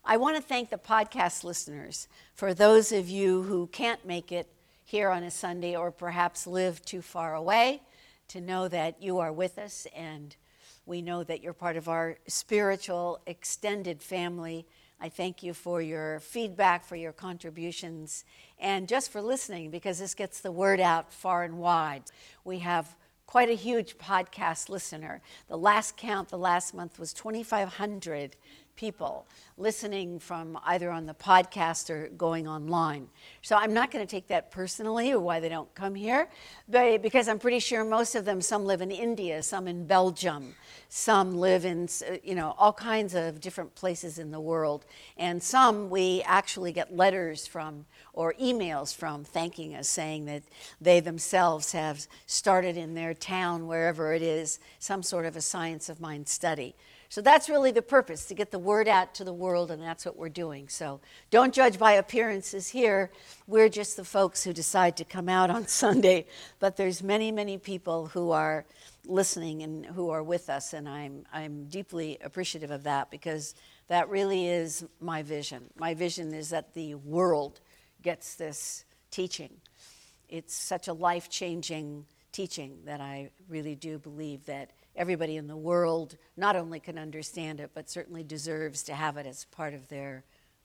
I want to thank the podcast listeners. For those of you who can't make it here on a Sunday or perhaps live too far away, to know that you are with us, and we know that you're part of our spiritual extended family. I thank you for your feedback, for your contributions, and just for listening, because this gets the word out far and wide. We have quite a huge podcast listener. The last count, the last month, was 2,500 people listening from either on the podcast or going online. So I'm not going to take that personally or why they don't come here, but because I'm pretty sure most of them, some live in India, some in Belgium, some live in, all kinds of different places in the world. And some we actually get letters from or emails from thanking us, saying that they themselves have started in their town, wherever it is, some sort of a science of mind study. So that's really the purpose, to get the word out to the world, and that's what we're doing. So don't judge by appearances here. We're just the folks who decide to come out on Sunday, but there's many, many people who are listening and who are with us, and I'm deeply appreciative of that, because that really is my vision. My vision is that the world gets this teaching. It's such a life-changing teaching that I really do believe that everybody in the world not only can understand it, but certainly deserves to have it as part of their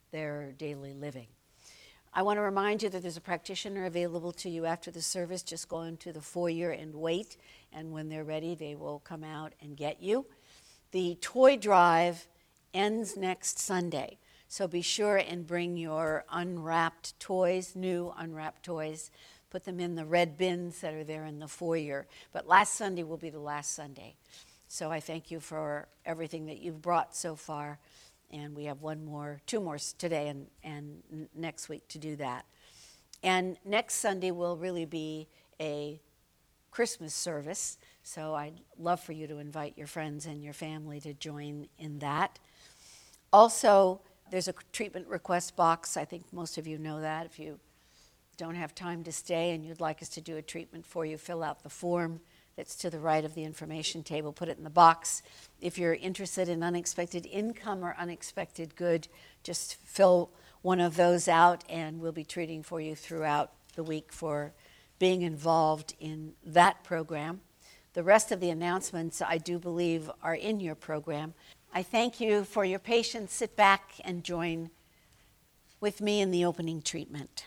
daily living. I want to remind you that there's a practitioner available to you after the service. Just go into the foyer and wait, and when they're ready, they will come out and get you. The toy drive ends next Sunday, so be sure and bring your unwrapped toys, new unwrapped toys. Put them in the red bins that are there in the foyer. But last Sunday will be the last Sunday. So I thank you for everything that you've brought so far. And we have two more today and next week to do that. And next Sunday will really be a Christmas service. So I'd love for you to invite your friends and your family to join in that. Also, there's a treatment request box. I think most of you know that. If you don't have time to stay and you'd like us to do a treatment for you, fill out the form that's to the right of the information table, put it in the box. If you're interested in unexpected income or unexpected good, just fill one of those out, and we'll be treating for you throughout the week for being involved in that program. The rest of the announcements, I do believe, are in your program. I thank you for your patience. Sit back and join with me in the opening treatment.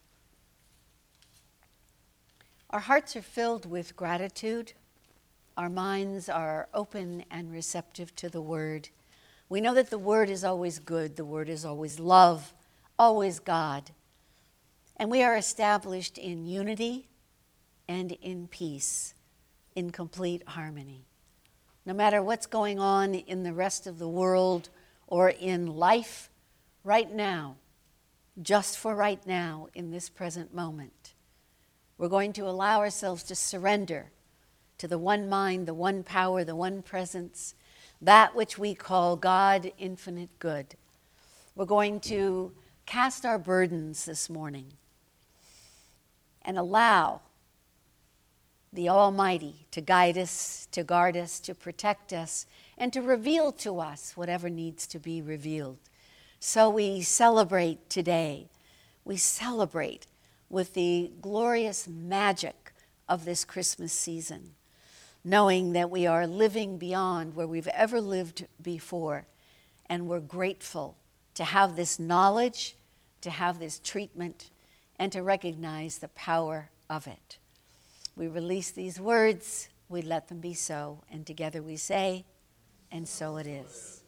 Our hearts are filled with gratitude. Our minds are open and receptive to the Word. We know that the Word is always good. The Word is always love, always God. And we are established in unity and in peace, in complete harmony. No matter what's going on in the rest of the world or in life right now, just for right now in this present moment, we're going to allow ourselves to surrender to the one mind, the one power, the one presence, that which we call God, infinite good. We're going to cast our burdens this morning and allow the Almighty to guide us, to guard us, to protect us, and to reveal to us whatever needs to be revealed. So we celebrate today. We celebrate with the glorious magic of this Christmas season, knowing that we are living beyond where we've ever lived before, and we're grateful to have this knowledge, to have this treatment, and to recognize the power of it. We release these words, we let them be so, and together we say, and so it is.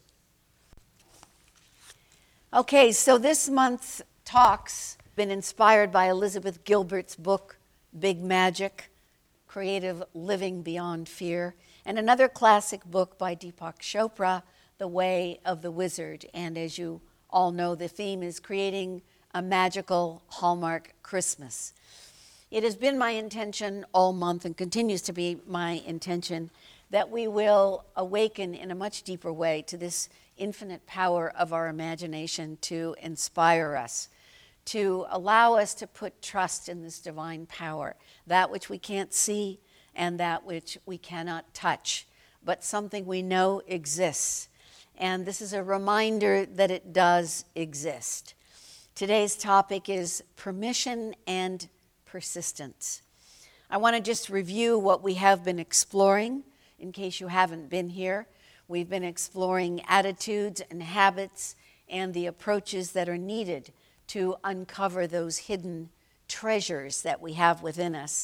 Okay, so this month's talks been inspired by Elizabeth Gilbert's book, Big Magic, Creative Living Beyond Fear, and another classic book by Deepak Chopra, The Way of the Wizard. And as you all know, the theme is creating a magical Hallmark Christmas. It has been my intention all month, and continues to be my intention, that we will awaken in a much deeper way to this infinite power of our imagination to inspire us, to allow us to put trust in this divine power, that which we can't see and that which we cannot touch, but something we know exists. and this is a reminder that it does exist. Today's topic is permission and persistence. I want to just review what we have been exploring in case you haven't been here. We've been exploring attitudes and habits and the approaches that are needed to uncover those hidden treasures that we have within us,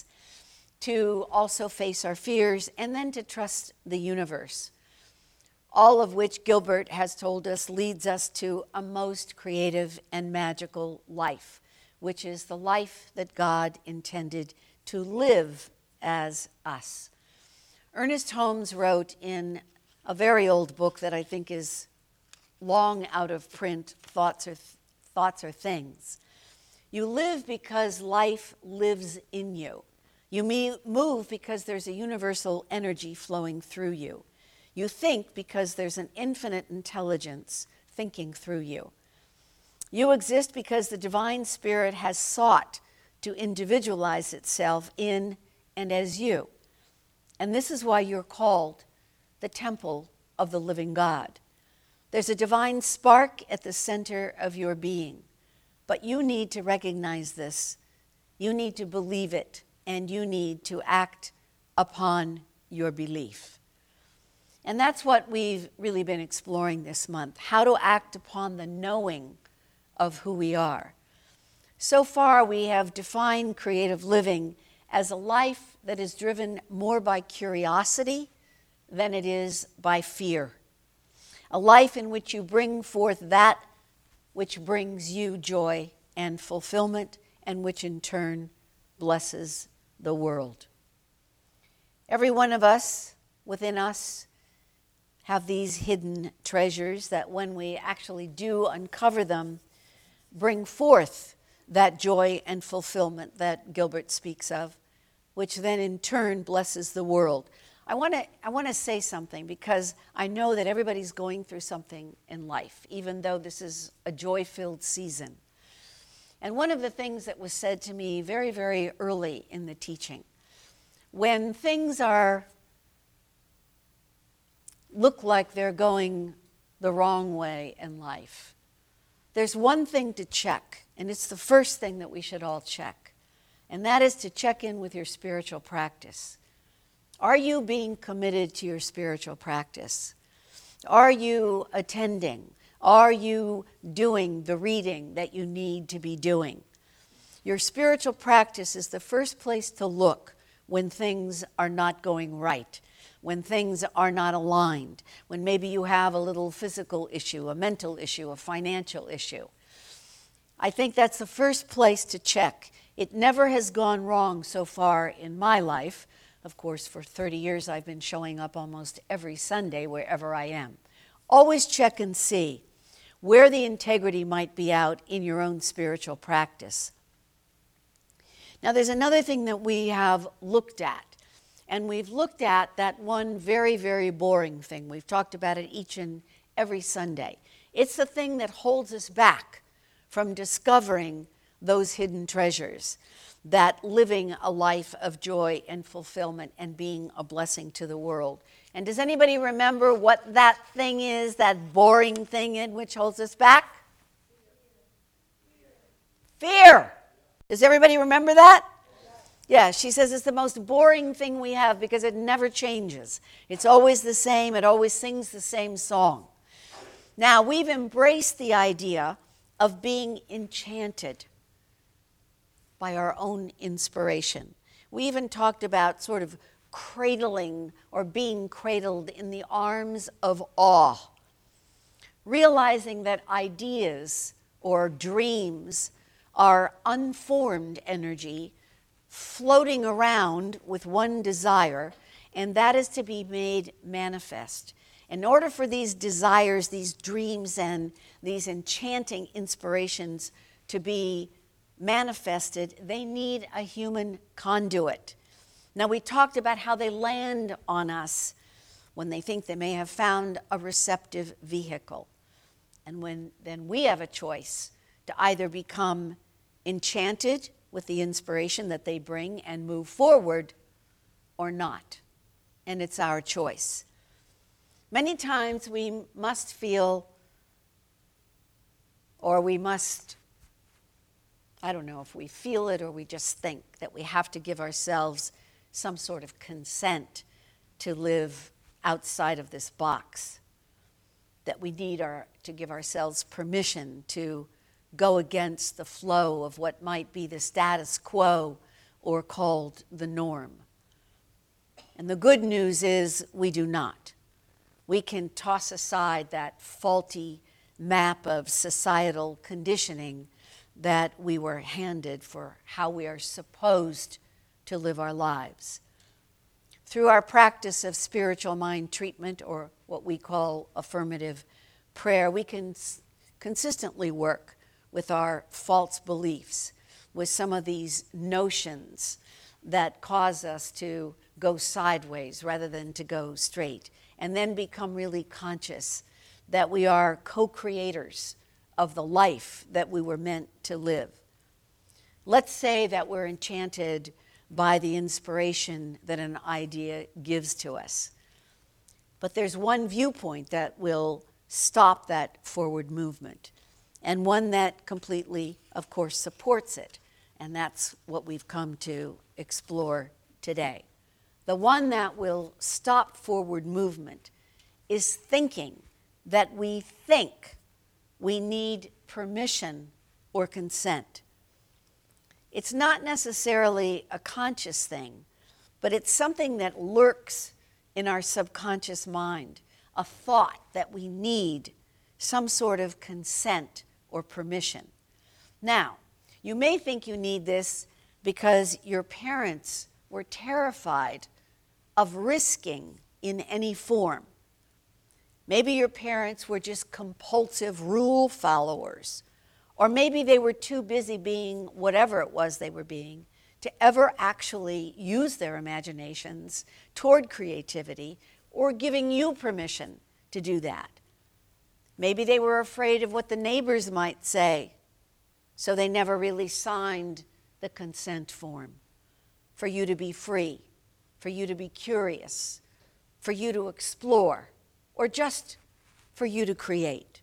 to also face our fears, and then to trust the universe. All of which Gilbert has told us leads us to a most creative and magical life, which is the life that God intended to live as us. Ernest Holmes wrote in a very old book that I think is long out of print, Thoughts Are Things. You live because life lives in you. You move because there's a universal energy flowing through you. You think because there's an infinite intelligence thinking through you. You exist because the divine spirit has sought to individualize itself in and as you. And this is why you're called the temple of the living God. There's a divine spark at the center of your being. But you need to recognize this. You need to believe it. And you need to act upon your belief. And that's what we've really been exploring this month. How to act upon the knowing of who we are. So far, we have defined creative living as a life that is driven more by curiosity than it is by fear. A life in which you bring forth that which brings you joy and fulfillment, and which in turn blesses the world. Every one of us within us have these hidden treasures that when we actually do uncover them, bring forth that joy and fulfillment that Gilbert speaks of, which then in turn blesses the world. I want to say something because I know that everybody's going through something in life, even though this is a joy-filled season. And one of the things that was said to me very, very early in the teaching, when things look like they're going the wrong way in life, there's one thing to check, and it's the first thing that we should all check, and that is to check in with your spiritual practice. Are you being committed to your spiritual practice? Are you attending? Are you doing the reading that you need to be doing? Your spiritual practice is the first place to look when things are not going right, when things are not aligned, when maybe you have a little physical issue, a mental issue, a financial issue. I think that's the first place to check. It never has gone wrong so far in my life. Of course, for 30 years, I've been showing up almost every Sunday wherever I am. Always check and see where the integrity might be out in your own spiritual practice. Now, there's another thing that we have looked at, and we've looked at that one very, very boring thing. We've talked about it each and every Sunday. It's the thing that holds us back from discovering those hidden treasures, that living a life of joy and fulfillment and being a blessing to the world. And does anybody remember what that thing is, that boring thing in which holds us back? Fear. Does everybody remember that? Yeah, she says it's the most boring thing we have because it never changes. It's always the same. It always sings the same song. Now, we've embraced the idea of being enchanted by our own inspiration. We even talked about sort of cradling or being cradled in the arms of awe, realizing that ideas or dreams are unformed energy floating around with one desire, and that is to be made manifest. In order for these desires, these dreams, and these enchanting inspirations to be manifested, they need a human conduit. Now, we talked about how they land on us when they think they may have found a receptive vehicle. And then we have a choice to either become enchanted with the inspiration that they bring and move forward or not. And it's our choice. Many times we must feel, or we must, I don't know if we feel it or we just think that we have to give ourselves some sort of consent to live outside of this box, that we need to give ourselves permission to go against the flow of what might be the status quo or called the norm. And the good news is we do not. We can toss aside that faulty map of societal conditioning that we were handed for how we are supposed to live our lives. Through our practice of spiritual mind treatment, or what we call affirmative prayer, we can consistently work with our false beliefs, with some of these notions that cause us to go sideways rather than to go straight, and then become really conscious that we are co-creators of the life that we were meant to live. Let's say that we're enchanted by the inspiration that an idea gives to us. But there's one viewpoint that will stop that forward movement, and one that completely, of course, supports it. And that's what we've come to explore today. The one that will stop forward movement is thinking that we think we need permission or consent. It's not necessarily a conscious thing, but it's something that lurks in our subconscious mind, a thought that we need some sort of consent or permission. Now, you may think you need this because your parents were terrified of risking in any form. Maybe your parents were just compulsive rule followers, or maybe they were too busy being whatever it was they were being to ever actually use their imaginations toward creativity or giving you permission to do that. Maybe they were afraid of what the neighbors might say, so they never really signed the consent form for you to be free, for you to be curious, for you to explore, or just for you to create.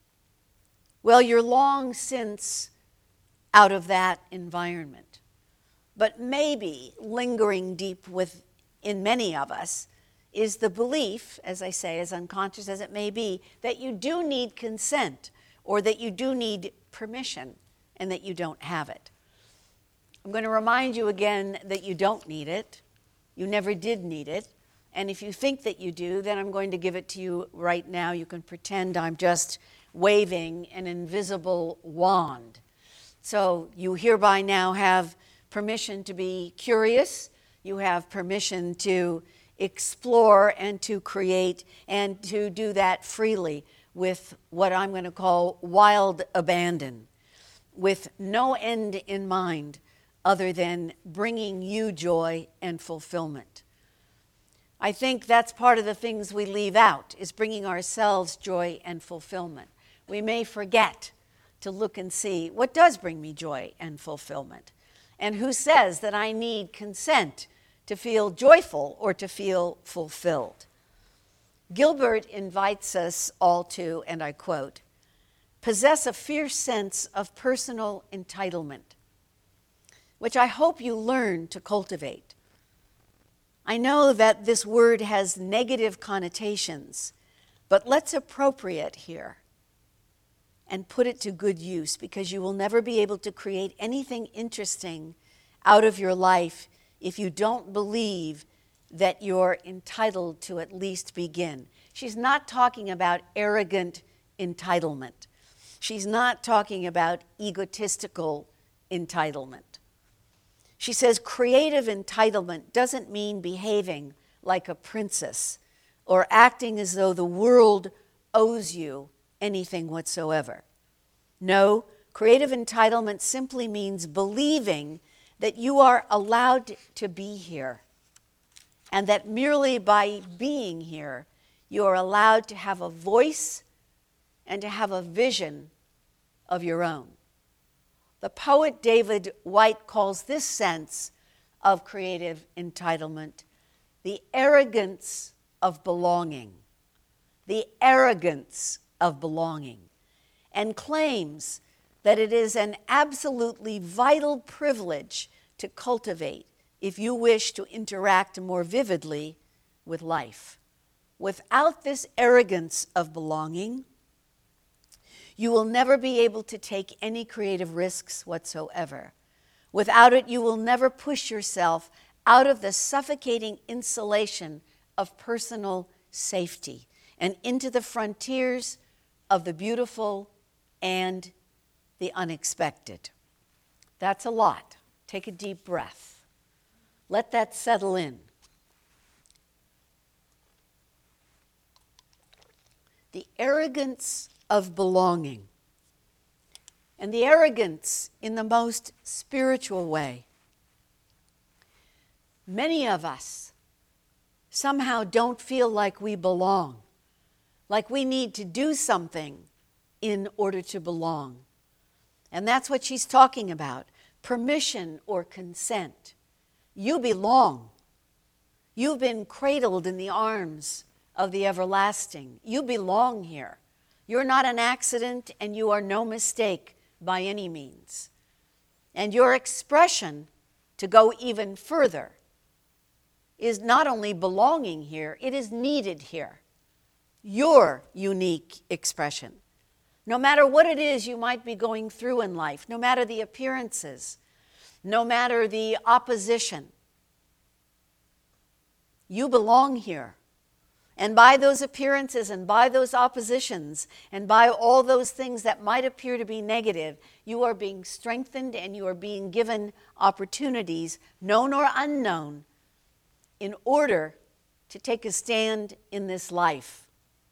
Well, you're long since out of that environment. But maybe lingering deep within many of us is the belief, as I say, as unconscious as it may be, that you do need consent or that you do need permission and that you don't have it. I'm going to remind you again that you don't need it. You never did need it. And if you think that you do, then I'm going to give it to you right now. You can pretend I'm just waving an invisible wand. So you hereby now have permission to be curious. You have permission to explore and to create and to do that freely with what I'm going to call wild abandon, with no end in mind other than bringing you joy and fulfillment. I think that's part of the things we leave out, is bringing ourselves joy and fulfillment. We may forget to look and see what does bring me joy and fulfillment, and who says that I need consent to feel joyful or to feel fulfilled. Gilbert invites us all to, and I quote, possess a fierce sense of personal entitlement, which I hope you learn to cultivate. I know that this word has negative connotations, but let's appropriate here and put it to good use, because you will never be able to create anything interesting out of your life if you don't believe that you're entitled to at least begin. She's not talking about arrogant entitlement. She's not talking about egotistical entitlement. She says creative entitlement doesn't mean behaving like a princess or acting as though the world owes you anything whatsoever. No, creative entitlement simply means believing that you are allowed to be here, and that merely by being here, you are allowed to have a voice and to have a vision of your own. The poet David Whyte calls this sense of creative entitlement the arrogance of belonging. the arrogance of belonging, and claims that it is an absolutely vital privilege to cultivate if you wish to interact more vividly with life. Without this arrogance of belonging, you will never be able to take any creative risks whatsoever. Without it, you will never push yourself out of the suffocating insulation of personal safety and into the frontiers of the beautiful and the unexpected. That's a lot. Take a deep breath. Let that settle in. The arrogance of belonging, and the arrogance in the most spiritual way. Many of us somehow don't feel like we belong, like we need to do something in order to belong. And that's what she's talking about, permission or consent. You belong. You've been cradled in the arms of the everlasting. You belong here. You're not an accident, and you are no mistake by any means. And your expression, to go even further, is not only belonging here, it is needed here. Your unique expression. No matter what it is you might be going through in life, no matter the appearances, no matter the opposition, you belong here. And by those appearances and by those oppositions and by all those things that might appear to be negative, you are being strengthened and you are being given opportunities, known or unknown, in order to take a stand in this life.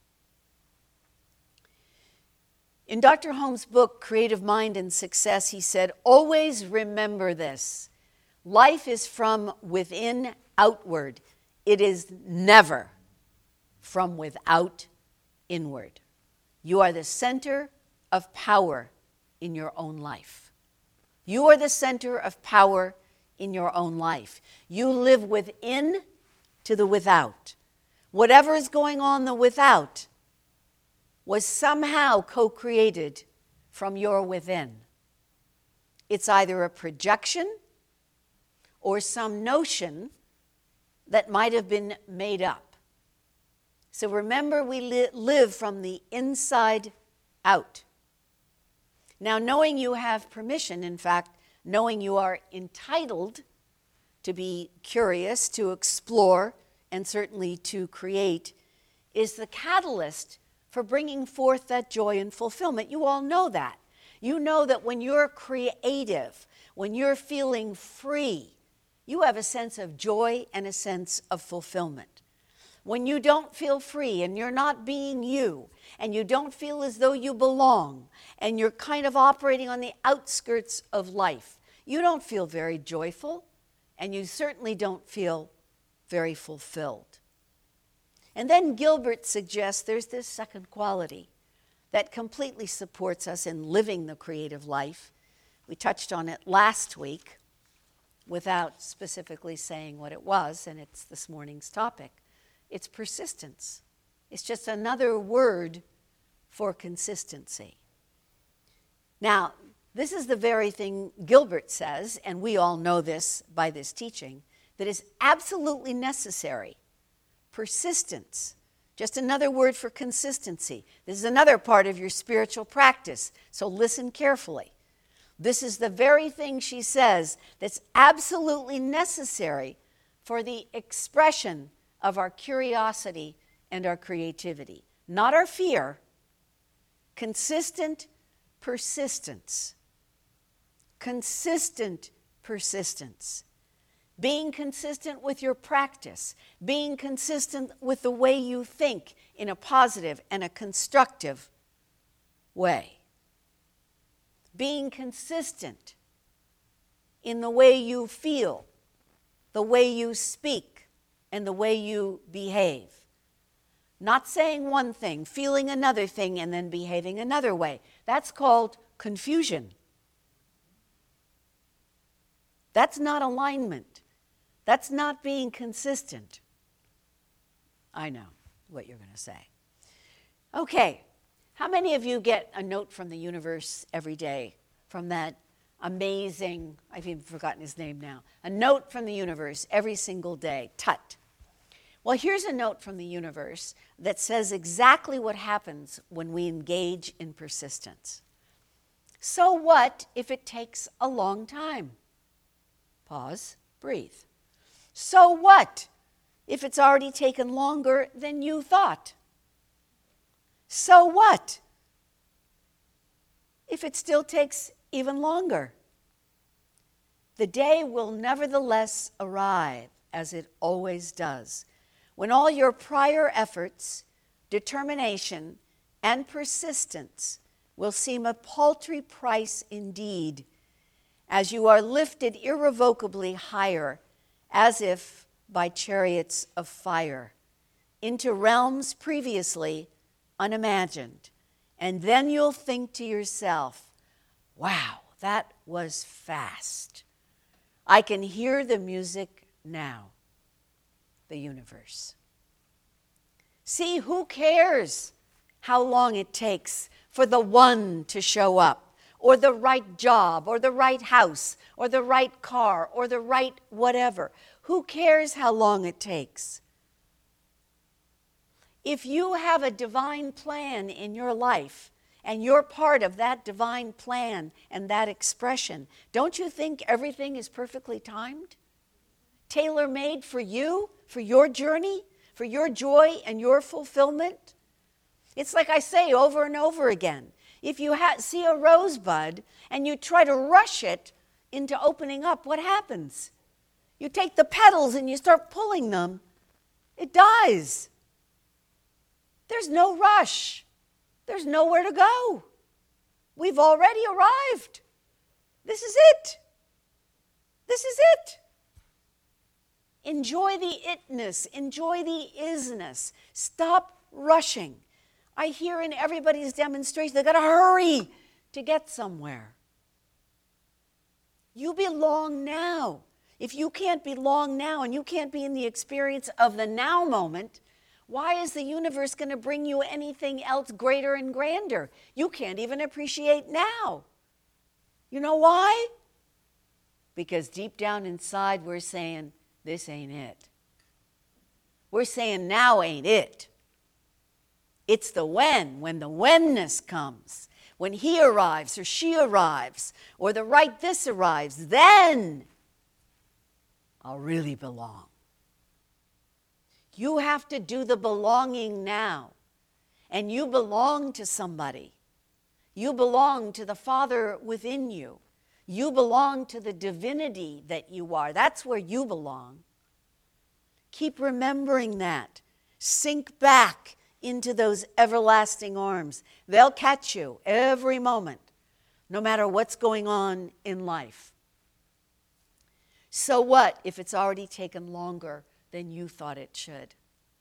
In Dr. Holmes' book, Creative Mind and Success, he said, always remember this. Life is from within outward. It is never from without inward. You are the center of power in your own life. You are the center of power in your own life. You live within to the without. Whatever is going on the without was somehow co-created from your within. It's either a projection or some notion that might have been made up. So remember, we live from the inside out. Now, knowing you have permission, in fact, knowing you are entitled to be curious, to explore, and certainly to create, is the catalyst for bringing forth that joy and fulfillment. You all know that. You know that when you're creative, when you're feeling free, you have a sense of joy and a sense of fulfillment. When you don't feel free and you're not being you, and you don't feel as though you belong, and you're kind of operating on the outskirts of life, you don't feel very joyful, and you certainly don't feel very fulfilled. And then Gilbert suggests there's this second quality that completely supports us in living the creative life. We touched on it last week without specifically saying what it was, and it's this morning's topic. It's persistence. It's just another word for consistency. Now, this is the very thing Gilbert says, and we all know this by this teaching, that is absolutely necessary. Persistence, just another word for consistency. This is another part of your spiritual practice, so listen carefully. This is the very thing, she says, that's absolutely necessary for the expression of our curiosity and our creativity. Not our fear, consistent persistence. Consistent persistence. Being consistent with your practice, being consistent with the way you think in a positive and a constructive way. Being consistent in the way you feel, the way you speak, and the way you behave. Not saying one thing, feeling another thing, and then behaving another way. That's called confusion. That's not alignment. That's not being consistent. I know what you're going to say. Okay, how many of you get a note from the universe every day from that amazing, I've even forgotten his name now, a note from the universe every single day, Tut? Well, here's a note from the universe that says exactly what happens when we engage in persistence. So what if it takes a long time? Pause, breathe. So what if it's already taken longer than you thought? So what if it still takes even longer? The day will nevertheless arrive, as it always does, when all your prior efforts, determination, and persistence will seem a paltry price indeed, as you are lifted irrevocably higher, as if by chariots of fire, into realms previously unimagined. And then you'll think to yourself, wow, that was fast. I can hear the music now. The universe. See, who cares how long it takes for the one to show up, or the right job, or the right house, or the right car, or the right whatever? Who cares how long it takes? If you have a divine plan in your life, and you're part of that divine plan and that expression, don't you think everything is perfectly timed? Tailor-made for you, for your journey, for your joy and your fulfillment? It's like I say over and over again. If you see a rosebud and you try to rush it into opening up, what happens? You take the petals and you start pulling them, it dies. There's no rush. There's nowhere to go. We've already arrived. This is it. This is it. Enjoy the itness. Enjoy the isness. Stop rushing. I hear in everybody's demonstration, they've got to hurry to get somewhere. You belong now. If you can't belong now and you can't be in the experience of the now moment, why is the universe going to bring you anything else greater and grander? You can't even appreciate now. You know why? Because deep down inside we're saying, this ain't it. We're saying now ain't it. It's the when the whenness comes, when he arrives or she arrives or the right this arrives, then I'll really belong. You have to do the belonging now. And you belong to somebody. You belong to the Father within you. You belong to the divinity that you are. That's where you belong. Keep remembering that. Sink back into those everlasting arms. They'll catch you every moment, no matter what's going on in life. So what if it's already taken longer than you thought it should?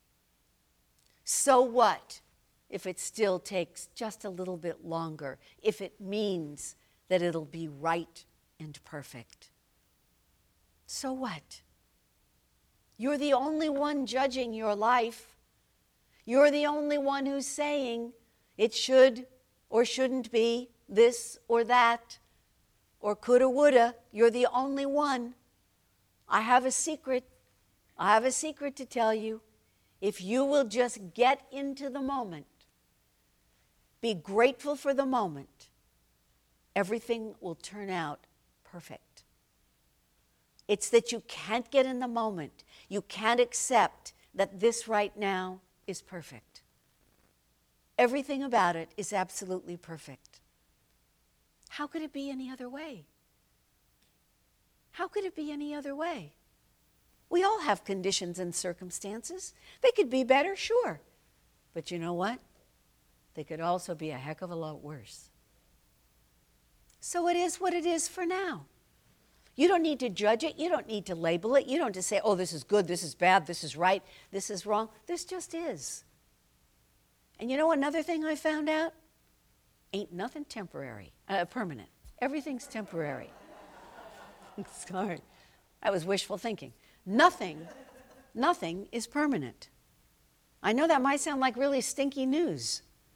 So what if it still takes just a little bit longer, if it means that it'll be right and perfect? So what? You're the only one judging your life. You're the only one who's saying it should or shouldn't be this or that, or coulda, woulda. You're the only one. I have a secret. I have a secret to tell you. If you will just get into the moment, be grateful for the moment, everything will turn out perfect. It's that you can't get in the moment. You can't accept that this right now is perfect. Everything about it is absolutely perfect. How could it be any other way? How could it be any other way? We all have conditions and circumstances. They could be better, sure. But you know what? They could also be a heck of a lot worse. So it is what it is for now. You don't need to judge it. You don't need to label it. You don't just say, oh, this is good, this is bad, this is right, this is wrong. This just is. And you know another thing I found out? Ain't nothing permanent. Everything's temporary. Sorry. That was wishful thinking. Nothing is permanent. I know that might sound like really stinky news,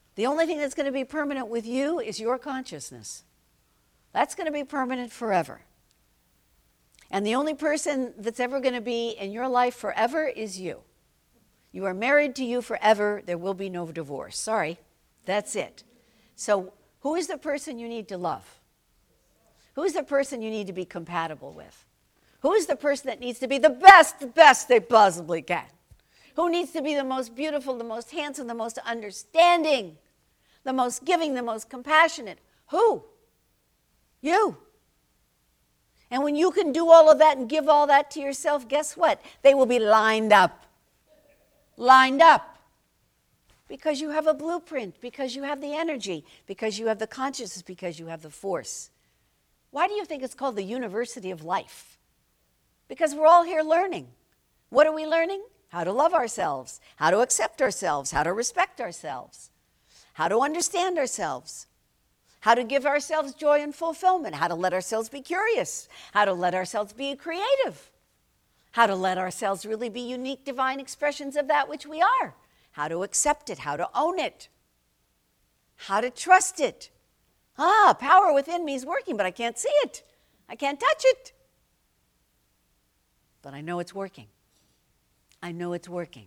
The only thing that's going to be permanent with you is your consciousness. That's going to be permanent forever. And the only person that's ever going to be in your life forever is you. You are married to you forever. There will be no divorce. Sorry, that's it. So who is the person you need to love? Who is the person you need to be compatible with? Who is the person that needs to be the best they possibly can? Who needs to be the most beautiful, the most handsome, the most understanding, the most giving, the most compassionate? Who? You. And when you can do all of that and give all that to yourself, guess what? They will be lined up. Lined up. Because you have a blueprint, because you have the energy, because you have the consciousness, because you have the force. Why do you think it's called the University of Life? Because we're all here learning. What are we learning? How to love ourselves, how to accept ourselves, how to respect ourselves, how to understand ourselves, how to give ourselves joy and fulfillment, how to let ourselves be curious, how to let ourselves be creative, how to let ourselves really be unique divine expressions of that which we are, how to accept it, how to own it, how to trust it. Power within me is working, but I can't see it. I can't touch it. But I know it's working. I know it's working.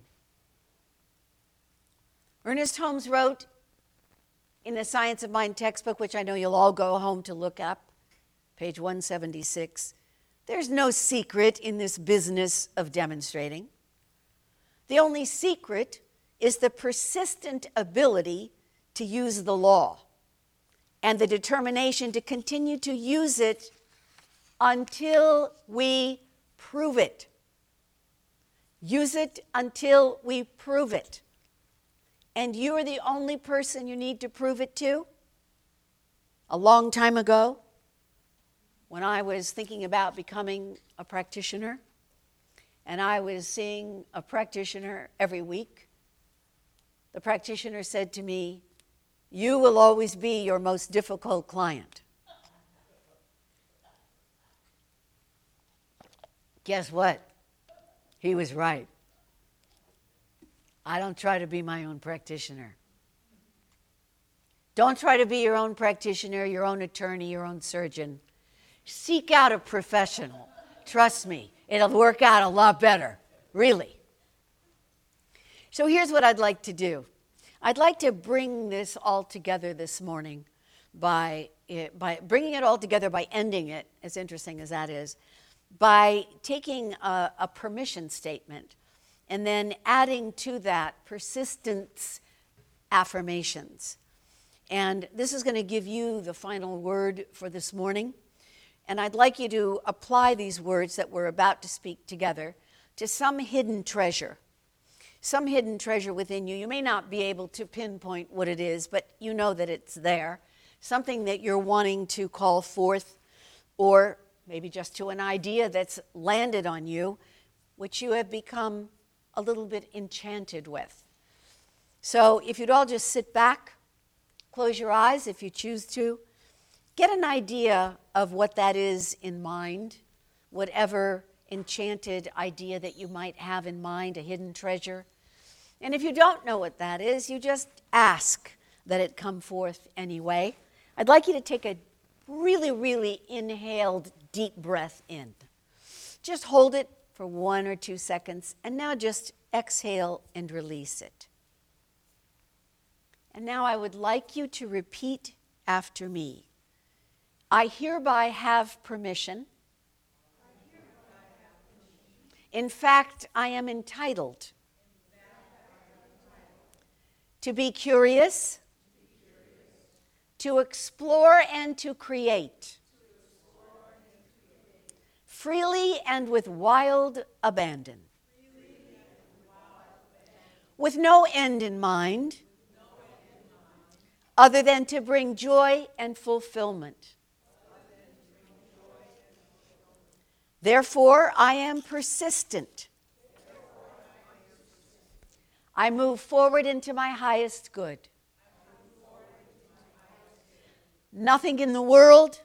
Ernest Holmes wrote in the Science of Mind textbook, which I know you'll all go home to look up, page 176, there's no secret in this business of demonstrating. The only secret is the persistent ability to use the law and the determination to continue to use it until we prove it. Use it until we prove it. And you're the only person you need to prove it to. A long time ago, when I was thinking about becoming a practitioner, and I was seeing a practitioner every week, the practitioner said to me, "You will always be your most difficult client." Guess what? He was right. I don't try to be my own practitioner. Don't try to be your own practitioner, your own attorney, your own surgeon. Seek out a professional. Trust me, it'll work out a lot better, really. So here's what I'd like to do. I'd like to bring this all together this morning by bringing it all together, by ending it, as interesting as that is, by taking a permission statement and then adding to that persistence affirmations. And this is going to give you the final word for this morning. And I'd like you to apply these words that we're about to speak together to some hidden treasure within you. You may not be able to pinpoint what it is, but you know that it's there. Something that you're wanting to call forth, or maybe just to an idea that's landed on you, which you have become a little bit enchanted with. So if you'd all just sit back, close your eyes if you choose to, get an idea of what that is in mind, whatever enchanted idea that you might have in mind, a hidden treasure. And if you don't know what that is, you just ask that it come forth anyway. I'd like you to take a really, really inhaled deep breath in. Just hold it for 1 or 2 seconds, and now just exhale and release it. And now I would like you to repeat after me. I hereby have permission. In fact, I am entitled to be curious, to explore and to create, freely and with wild abandon, with no end in mind, other than to bring joy and fulfillment. Therefore, I am persistent. I move forward into my highest good. Nothing in the world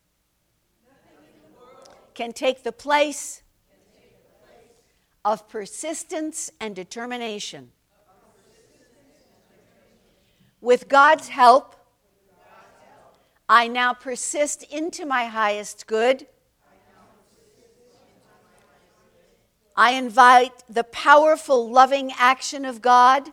can take the place of persistence and determination. With God's help, I now persist into my highest good. I invite the powerful, loving action of God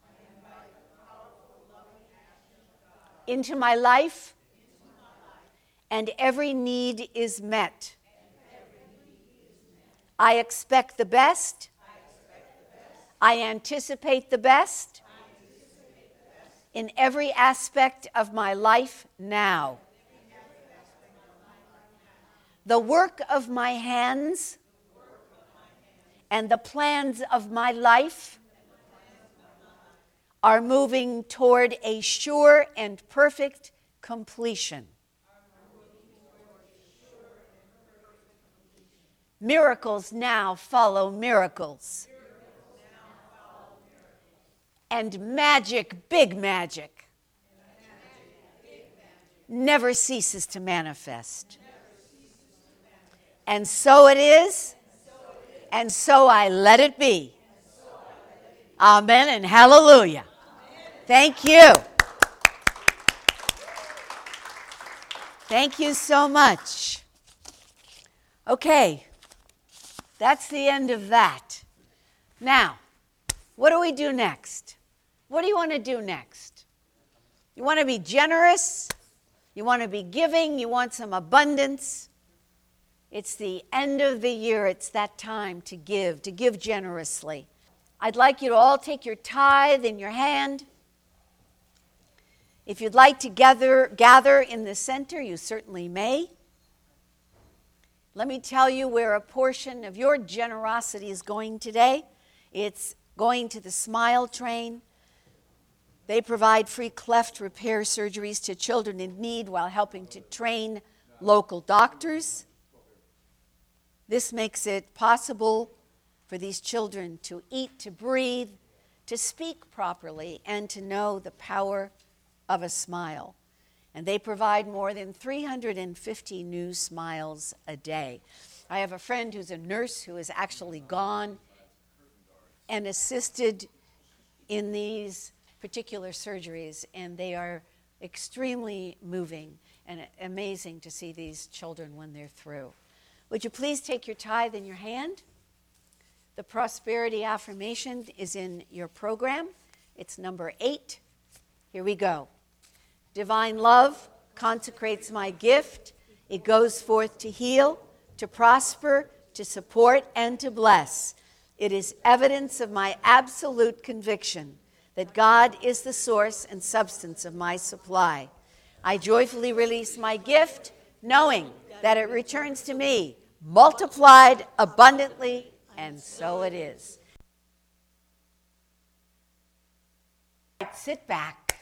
into my life, and every need is met. I expect the best. I anticipate the best in every aspect of my life now. The work of my hands and the plans of my life are moving toward a sure and perfect completion. Miracles now follow miracles. And magic, big magic, never ceases to manifest. And so it is, and so I let it be. Amen and hallelujah. Thank you. Thank you so much. Okay, that's the end of that. Now, what do we do next? What do you want to do next? You want to be generous? You want to be giving? You want some abundance? It's the end of the year. It's that time to give generously. I'd like you to all take your tithe in your hand. If you'd like to gather in the center, you certainly may. Let me tell you where a portion of your generosity is going today. It's going to the Smile Train. They provide free cleft repair surgeries to children in need while helping to train local doctors. This makes it possible for these children to eat, to breathe, to speak properly, and to know the power of a smile. And they provide more than 350 new smiles a day. I have a friend who's a nurse who has actually gone and assisted in these particular surgeries, and they are extremely moving and amazing to see these children when they're through. Would you please take your tithe in your hand? The prosperity affirmation is in your program. It's number 8. Here we go. Divine love consecrates my gift. It goes forth to heal, to prosper, to support, and to bless. It is evidence of my absolute conviction that God is the source and substance of my supply. I joyfully release my gift, knowing that it returns to me, multiplied abundantly, and so it is. Sit back.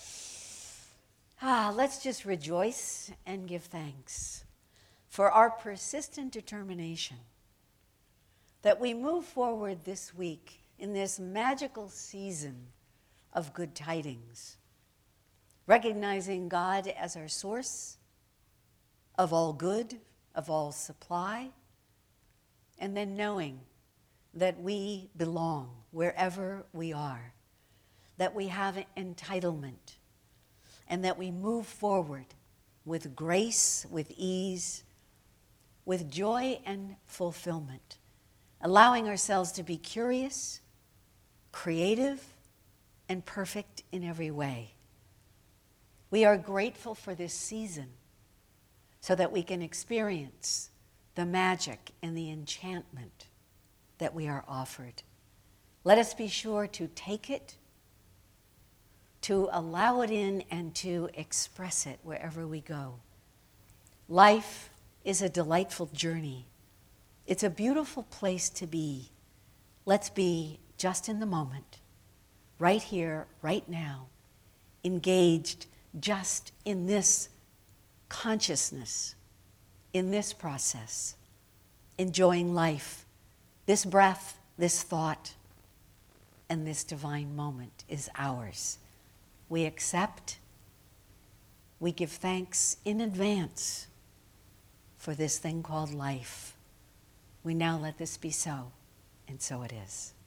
Let's just rejoice and give thanks for our persistent determination that we move forward this week in this magical season of good tidings, recognizing God as our source of all good, of all supply, and then knowing that we belong wherever we are, that we have entitlement, and that we move forward with grace, with ease, with joy and fulfillment, allowing ourselves to be curious, creative, and perfect in every way. We are grateful for this season so that we can experience the magic and the enchantment that we are offered. Let us be sure to take it, to allow it in, and to express it wherever we go. Life is a delightful journey. It's a beautiful place to be. Let's be just in the moment, right here, right now, engaged just in this consciousness, in this process, enjoying life. This breath, this thought, and this divine moment is ours. We accept, we give thanks in advance for this thing called life. We now let this be so, and so it is.